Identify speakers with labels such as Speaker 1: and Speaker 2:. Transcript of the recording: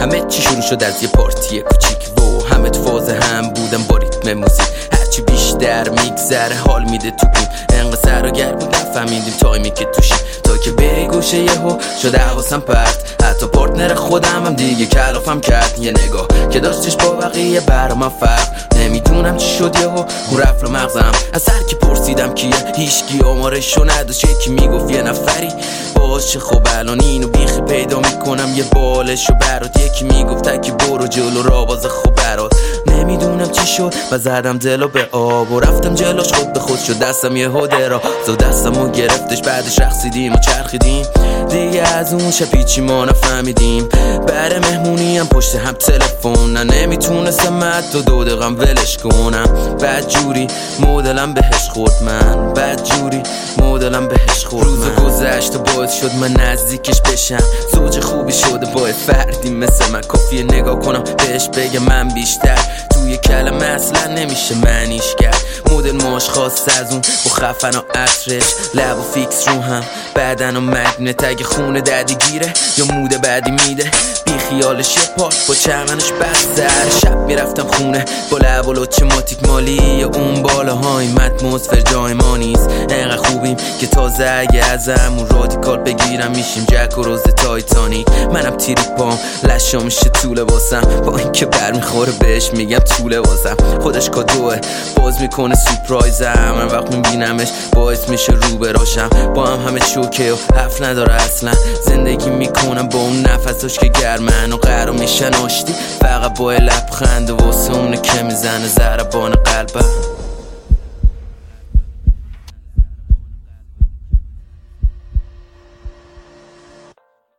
Speaker 1: همه چی شروع شد از یه پارتی کوچیک و همه تو فاز هم بودن با ریتم موزیک. هرچی بیشتر میگذره حال میده تو این انقدر سر و گر بود نفهمیدیم تایمی که توشیم تا که به گوشه یهو شده حواسم پرت. حتی پارتنر خودم هم دیگه کلافم کرد. یه نگاه که داشتش با بقیه برا من فرق. نمیدونم چی شد یهو اون رفت رو مغزم. از هر کی پرسیدم کیه هیچکی آمارشو نداشت. یکی میگفت یه نفری باشه خب الان اینو بیخی پیدا میکنم یه بالشو برات. یکی میگفت تکی برو جلو را باز خب برات. نمیدونم چی شد و زدم دلو به آب و رفتم جلوش خود به خود شد دستم یه هده را زو دستمو گرفتش. بعدش رقصیدیم و چرخیدیم دیگه از اون شب هیچی ما نفهمیدیم. بره مهمونی هم پشت هم تلفن نه نمیتونستم حتی 2 دقیقم ولش کنم. بعد جوری مدلم بهش خورد من بعد جوری مدلم بهش خورد. روز گذشت و باعث شد من نزدیکش بشم. زوج خوبی شده با فردی مثل من. کافیه نگاه کنم بهش بگم من بیشتر توی کلمه اصلا نمیشه معنیش کرد. مدل ماش خاص از اون با خفن و عطرش لب و فیکس رو هم بدن و مگنت. اگه خونه دردی گیره یا موده بعدی میده بی خیالش یه پارک با چمنش بستر. شب میرفتم خونه با لب و لچه ماتیک مالی اون بالاهای اتمسفر جای ما نیست. انقدر خوبیم که تازه اگه ازمون رادیکال بگیرم میشیم جک و روز تایتانیک. منم تیری پام لشا میشه طوله واسم با اینکه برمیخوره بهش میگم طوله واسم. خودش کادوه باز میکنه سورپرایزم. من وقت میبینمش باعث میشه رو براشم. با هم همه چوکه و حرف نداره اصلا. زندگی میکنم با اون نفسش که گرمن و قرار میشن آشتی فقط با لبخند و واسه اونه که میزنه ضربان قلبم.